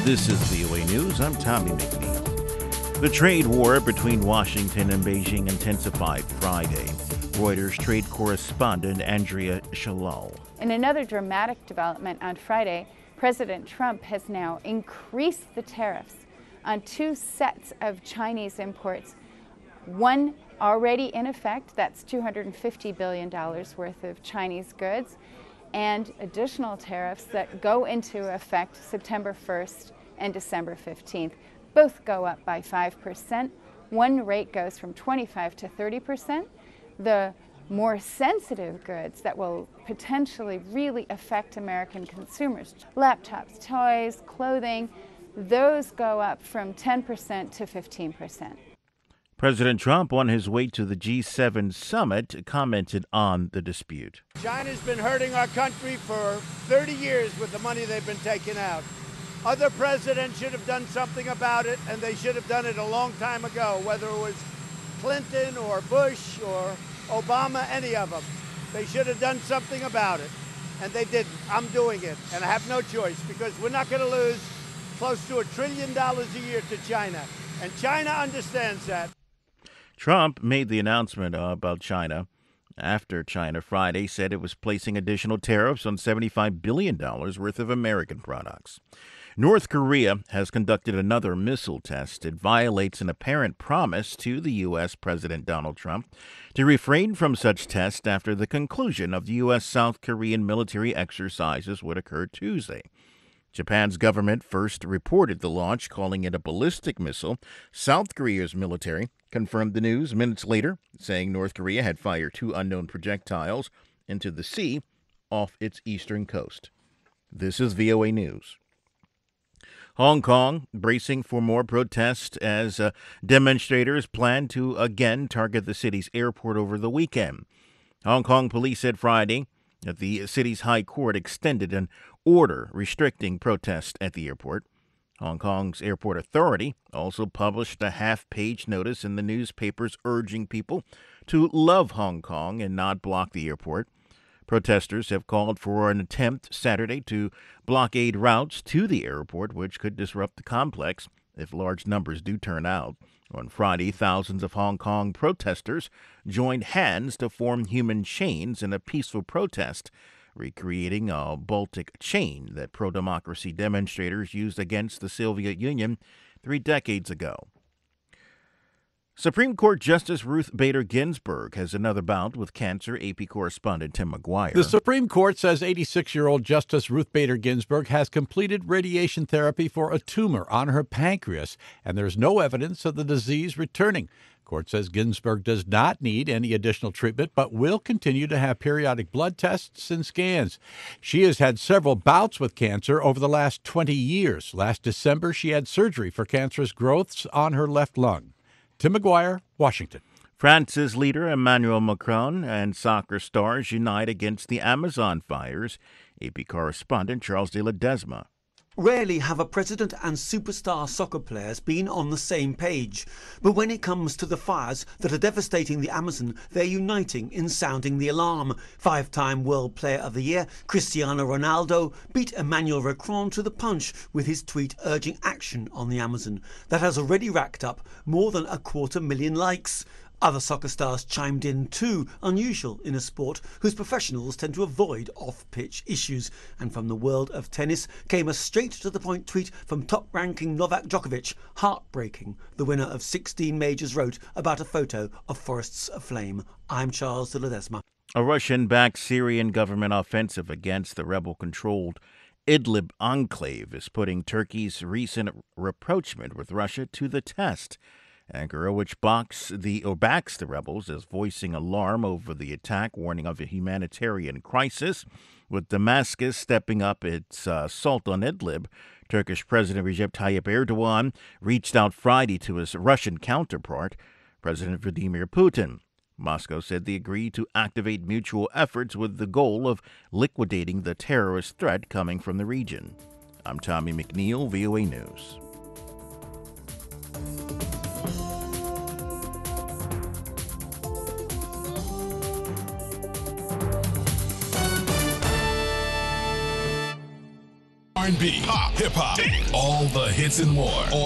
This is VOA News. I'm Tommy McNeil. The trade war between Washington and Beijing intensified Friday. Reuters trade correspondent Andrea Shalal. In another dramatic development on Friday, President Trump has now increased the tariffs on two sets of Chinese imports. One already in effect, that's $250 billion worth of Chinese goods, and additional tariffs that go into effect September 1st and December 15th. Both go up by 5%. One rate goes from 25 to 30%. The more sensitive goods that will potentially really affect American consumers, laptops, toys, clothing, those go up from 10% to 15%. President Trump, on his way to the G7 summit, commented on the dispute. China's been hurting our country for 30 years with the money they've been taking out. Other presidents should have done something about it, and they should have done it a long time ago, whether it was Clinton or Bush or Obama, any of them. They should have done something about it, and they didn't. I'm doing it, and I have no choice, because we're not going to lose close to $1 trillion a year to China, and China understands that. Trump made the announcement about China after China Friday said it was placing additional tariffs on $75 billion worth of American products. North Korea has conducted another missile test. It violates an apparent promise to the U.S. President Donald Trump to refrain from such tests after the conclusion of the U.S.-South Korean military exercises would occur Tuesday. Japan's government first reported the launch, calling it a ballistic missile. South Korea's military confirmed the news minutes later, saying North Korea had fired two unknown projectiles into the sea off its eastern coast. This is VOA News. Hong Kong bracing for more protests as demonstrators plan to again target the city's airport over the weekend. Hong Kong police said Friday that the city's high court extended an order restricting protests at the airport. Hong Kong's airport authority also published a half-page notice in the newspapers urging people to love Hong Kong and not block the airport. Protesters have called for an attempt Saturday to blockade routes to the airport, which could disrupt the complex if large numbers do turn out. On Friday, thousands of Hong Kong protesters joined hands to form human chains in a peaceful protest, recreating a Baltic chain that pro-democracy demonstrators used against the Soviet Union 3 decades ago. Supreme Court Justice Ruth Bader Ginsburg has another bout with cancer. AP correspondent Tim McGuire. The Supreme Court says 86-year-old Justice Ruth Bader Ginsburg has completed radiation therapy for a tumor on her pancreas, and there's no evidence of the disease returning. Court says Ginsburg does not need any additional treatment, but will continue to have periodic blood tests and scans. She has had several bouts with cancer over the last 20 years. Last December, she had surgery for cancerous growths on her left lung. Tim McGuire, Washington. France's leader Emmanuel Macron and soccer stars unite against the Amazon fires. AP correspondent Charles de Ledesma. Rarely have a president and superstar soccer players been on the same page. But when it comes to the fires that are devastating the Amazon, they're uniting in sounding the alarm. 5-time World Player of the Year, Cristiano Ronaldo, beat Emmanuel Macron to the punch with his tweet urging action on the Amazon. That has already racked up more than 250,000 likes. Other soccer stars chimed in too, unusual in a sport whose professionals tend to avoid off-pitch issues. And from the world of tennis came a straight-to-the-point tweet from top-ranking Novak Djokovic. Heartbreaking, the winner of 16 majors wrote about a photo of forests aflame. I'm Charles de Ledesma. A Russian-backed Syrian government offensive against the rebel-controlled Idlib enclave is putting Turkey's recent rapprochement with Russia to the test. Ankara, which backs the rebels, is voicing alarm over the attack, warning of a humanitarian crisis. With Damascus stepping up its assault on Idlib, Turkish President Recep Tayyip Erdogan reached out Friday to his Russian counterpart, President Vladimir Putin. Moscow said they agreed to activate mutual efforts with the goal of liquidating the terrorist threat coming from the region. I'm Tommy McNeil, VOA News. R&B, pop, hip hop, all the hits and more.